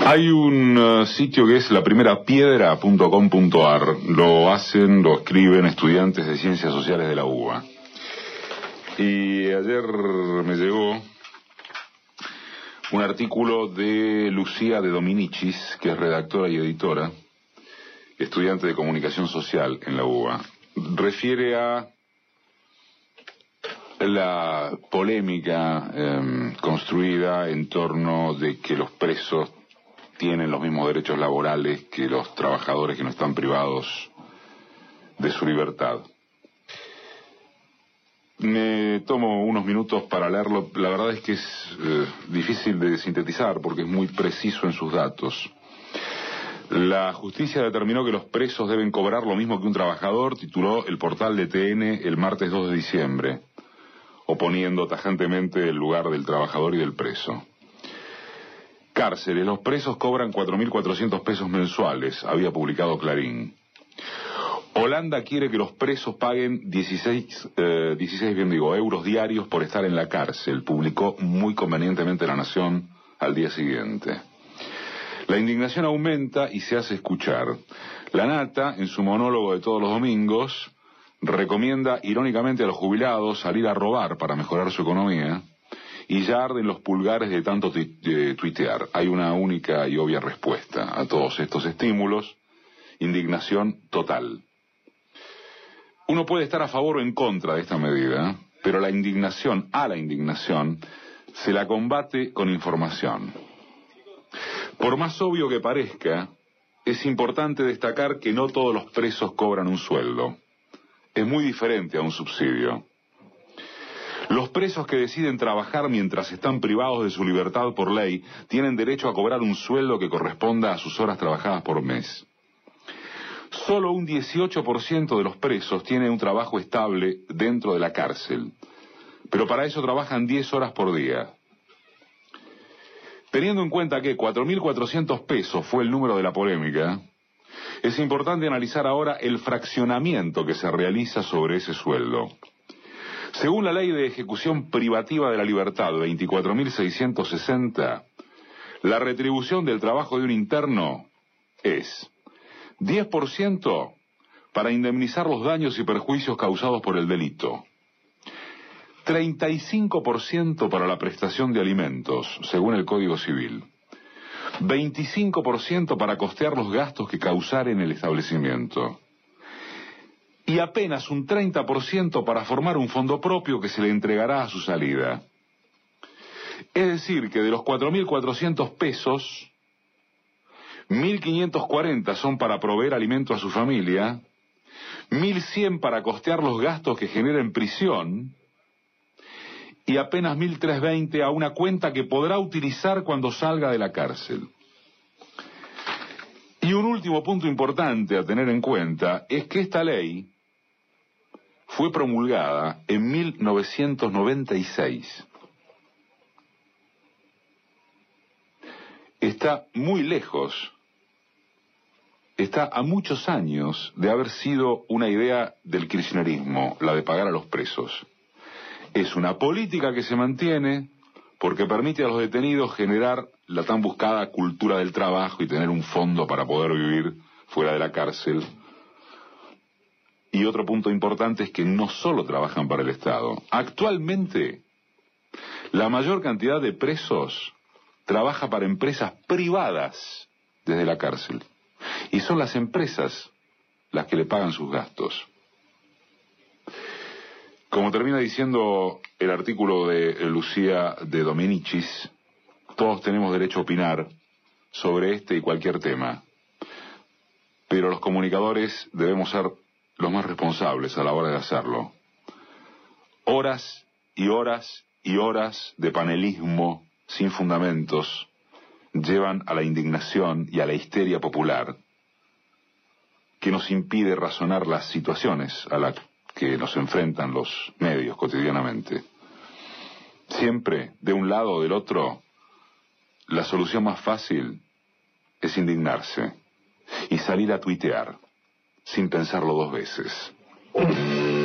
Hay un sitio que es laprimerapiedra.com.ar. Lo escriben estudiantes de Ciencias Sociales de la UBA. Y ayer me llegó un artículo de Lucía de Dominicis, que es redactora y editora, estudiante de Comunicación Social en la UBA. Refiere a la polémica construida en torno de que los presos tienen los mismos derechos laborales que los trabajadores que no están privados de su libertad. Me tomo unos minutos para leerlo. La verdad es que es difícil de sintetizar porque es muy preciso en sus datos. La justicia determinó que los presos deben cobrar lo mismo que un trabajador, tituló el portal de TN el martes 2 de diciembre, oponiendo tajantemente el lugar del trabajador y del preso. Cárceles, los presos cobran 4.400 pesos mensuales, había publicado Clarín. Holanda quiere que los presos paguen 16 euros diarios por estar en la cárcel, publicó muy convenientemente La Nación al día siguiente. La indignación aumenta y se hace escuchar. La Nata, en su monólogo de todos los domingos, recomienda irónicamente a los jubilados salir a robar para mejorar su economía, y ya arden los pulgares de tanto tuitear. Hay una única y obvia respuesta a todos estos estímulos: indignación total. Uno puede estar a favor o en contra de esta medida, pero la indignación se la combate con información. Por más obvio que parezca, es importante destacar que no todos los presos cobran un sueldo. Es muy diferente a un subsidio. Los presos que deciden trabajar mientras están privados de su libertad por ley tienen derecho a cobrar un sueldo que corresponda a sus horas trabajadas por mes. Solo un 18% de los presos tiene un trabajo estable dentro de la cárcel, pero para eso trabajan 10 horas por día. Teniendo en cuenta que 4.400 pesos fue el número de la polémica, es importante analizar ahora el fraccionamiento que se realiza sobre ese sueldo. Según la Ley de Ejecución Privativa de la Libertad 24.660, la retribución del trabajo de un interno es 10% para indemnizar los daños y perjuicios causados por el delito, 35% para la prestación de alimentos, según el Código Civil, 25% para costear los gastos que causaren el establecimiento, y apenas un 30% para formar un fondo propio que se le entregará a su salida. Es decir, que de los 4.400 pesos, 1.540 son para proveer alimento a su familia, 1.100 para costear los gastos que genera en prisión, y apenas 1.320 a una cuenta que podrá utilizar cuando salga de la cárcel. Y un último punto importante a tener en cuenta es que esta ley fue promulgada en 1996. Está muy lejos, está a muchos años de haber sido una idea del kirchnerismo, la de pagar a los presos. Es una política que se mantiene porque permite a los detenidos generar la tan buscada cultura del trabajo y tener un fondo para poder vivir fuera de la cárcel. Y otro punto importante es que no solo trabajan para el Estado. Actualmente, la mayor cantidad de presos trabaja para empresas privadas desde la cárcel. Y son las empresas las que le pagan sus gastos. Como termina diciendo el artículo de Lucía de Dominicis, todos tenemos derecho a opinar sobre este y cualquier tema. Pero los comunicadores debemos ser los más responsables a la hora de hacerlo. Horas y horas y horas de panelismo sin fundamentos llevan a la indignación y a la histeria popular que nos impide razonar las situaciones a las que nos enfrentan los medios cotidianamente. Siempre, de un lado o del otro, la solución más fácil es indignarse y salir a tuitear sin pensarlo dos veces.